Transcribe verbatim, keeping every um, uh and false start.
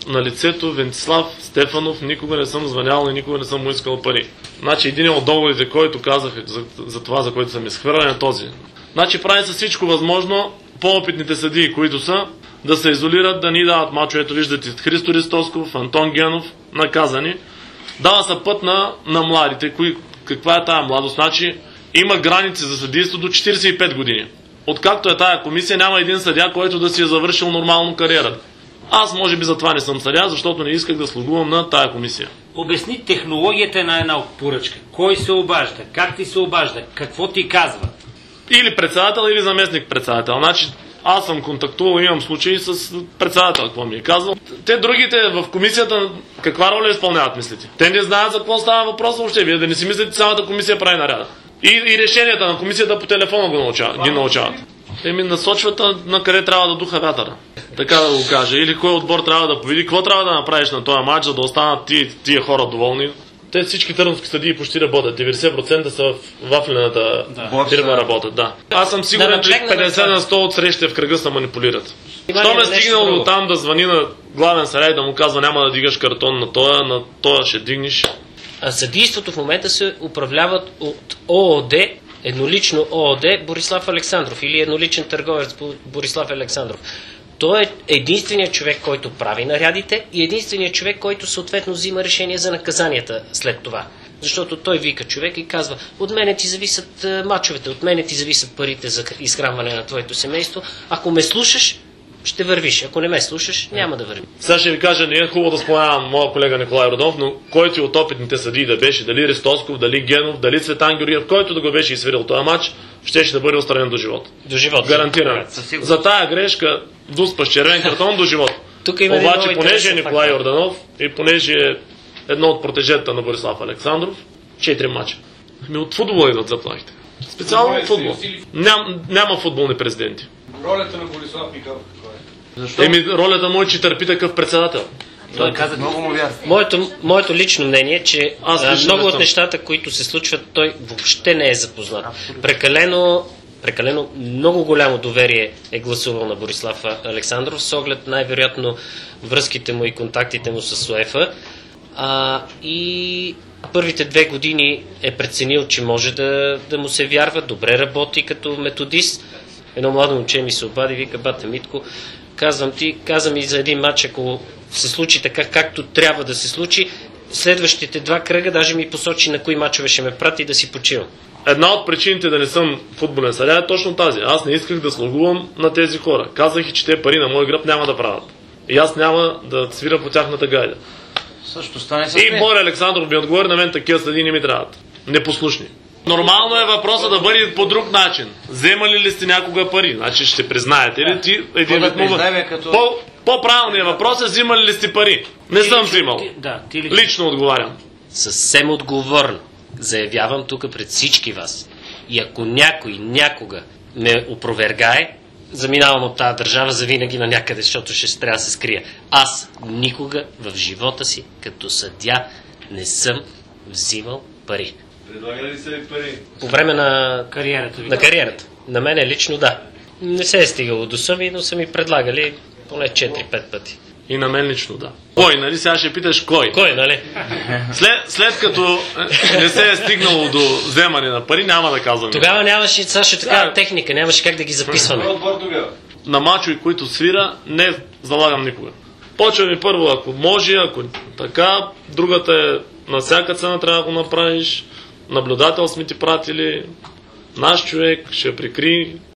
на лицето Венцислав Стефанов никога не съм звънял и никога не съм му искал пари. Значи един от договорите, който казах за, за това, за което съм изхвърлен, е този. Значи прави се всичко възможно по-опитните съдии, които са, да се изолират, да ни дават мачо. Ето виждате Христо Ристосков, Антон Генов, наказани. Дава се път на, на младите. Кои, каква е тая младост? Значи има граници за съдийство до четиридесет и пет години. Откакто е тая комисия, няма един съдия, който да си е завършил нормално кариерата. Аз може би за това не съм съдия, защото не исках да слугувам на тая комисия. Обясни технологията на една поръчка. Кой се обажда? Как ти се обажда? Какво ти казва? Или председател, или заместник председател. Значи аз съм контактувал, имам случаи с председател, какво ми е казал. Те другите в комисията каква роля изпълняват, мислите? Те не знаят за какво става въпрос въобще. Вие да не си мислите, че цялата комисия прави наряда. И, и решенията на комисията по телефона го научават, ги научават. Еми насочват на къде трябва да духа вятъра. Така да го кажа. Или кой отбор трябва да повиди, какво трябва да направиш на този матч, за да останат тия, тия хора доволни. Те всички търновски съдии почти работят. деветдесет процента са в вафлената да. фирма работят. Да. Аз съм сигурен, да, че петдесет на сто от срещите в кръга се манипулират. Що ме стигнал до там да звъни на главен съдия да му казва няма да дигаш картон на тоя, на тоя ще дигнеш. А съдийството в момента се управляват от ООД, еднолично ООД Борислав Александров или едноличен търговец Борислав Александров. Той е единственият човек, който прави нарядите и единственият човек, който съответно взима решение за наказанията след това. Защото той вика човек и казва, от мене ти зависят мачовете, от мене ти зависят парите за изхранване на твоето семейство. Ако ме слушаш, ще вървиш. Ако не ме слушаш, няма да върви. Сега ще ви кажа, не е хубаво да споменавам моя колега Николай Родов, но който от опитните съдии да беше, дали Ристосков, дали Генов, дали Цветан Георгиев, който да го беше изсвирил този матч, ще ще да бъде отстранен до живот. До живот. Гарантирано. За тая грешка дуспа с червен картон до живот. Обаче, понеже е Николай Йорданов и понеже е едно от протежета на Борислав Александров, четири мача. Ами от футбола идват заплахите. Специално от футбол. Ням, няма футболни президенти. Ролята на Борислав Михайлов каква е? Защо? Еми, ролята му е, че търпи такъв председател. Той каза много му вярва. Моето, моето лично мнение е, че а, много от нещата, които се случват, той въобще не е запознат. Прекалено, прекалено много голямо доверие е гласувал на Борислав Александров, с оглед най-вероятно връзките му и контактите му с УЕФА. А, и първите две години е преценил, че може да, да му се вярва, добре работи като методист. Едно младо момче ми се обади, вика, бате Митко, казвам ти, казвам и за един матч, ако се случи така, както трябва да се случи, следващите два кръга даже ми посочи на кои мачове ще ме прати да си почивам. Една от причините да не съм футболен съдия е точно тази. Аз не исках да слугувам на тези хора. Казах и, че те пари на мой гръб няма да правят. И аз няма да свира по тяхната гайда. Също стане и Боря Александров ми отговори, на мен такива съдии не ми трябват. Непослушни. Нормално е въпросът да бъде по друг начин. Вземали ли сте някога пари? Значи ще признаете ли ти един вид му... По, по-правилният въпрос е взимали ли сте пари? Не ти съм лично, взимал. Ти, да, ти лично. лично отговарям. Съвсем отговорно заявявам тук пред всички вас. И ако някой някога ме опровергае, заминавам от тази държава завинаги на някъде, защото ще трябва да се скрия. Аз никога в живота си като съдия не съм взимал пари. Предлага ли се ли пари? По време на кариерата. На кариерата. На мене лично да. Не се е стигало до суми, но са ми предлагали поне четири-пет пъти. И на мен лично да. Кой, нали? Сега ще питаш кой. Кой, нали? След, след като не се е стигнало до вземане на пари, няма да казвам. Тогава нямаше, Сашо, такава да. техника, нямаше как да ги записваме. На мачове, които свира, не залагам никога. Почва ми първо, ако може, ако така, другата е на всяка цена трябва да го направиш. Наблюдател сме ти пратили, наш човек ще прикри